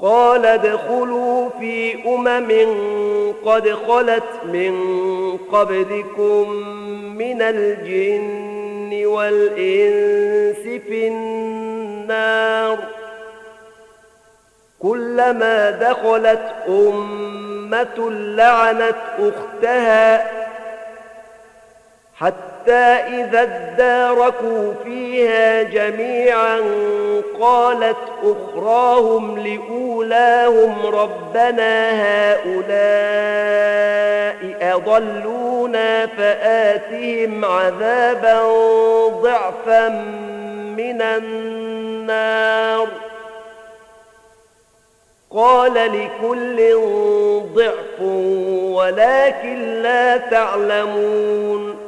قال ادخلوا في قد خلت من قبلكم من الجن والإنس في النار كلما دخلت أمة لعنت أختها حتى إذا اداركوا فيها جميعا قالت أخراهم لأولاهم ربنا هؤلاء أضلونا فآتهم عذابا ضعفا من النار قال لكل ضعف ولكن لا تعلمون